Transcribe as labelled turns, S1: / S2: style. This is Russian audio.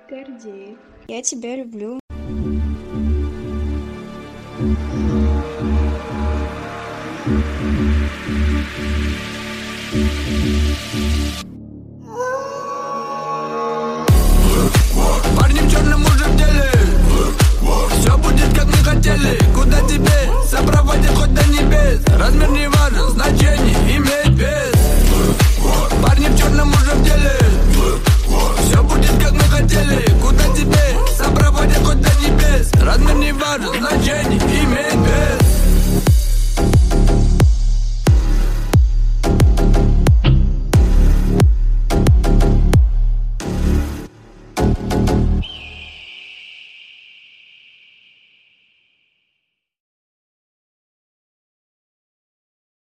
S1: Гордеев.
S2: Я тебя люблю.
S3: Парни в черном уже в деле. Все будет как мы хотели. Куда тебе сопроводят хоть до небес. Размер не важен, значение имеет.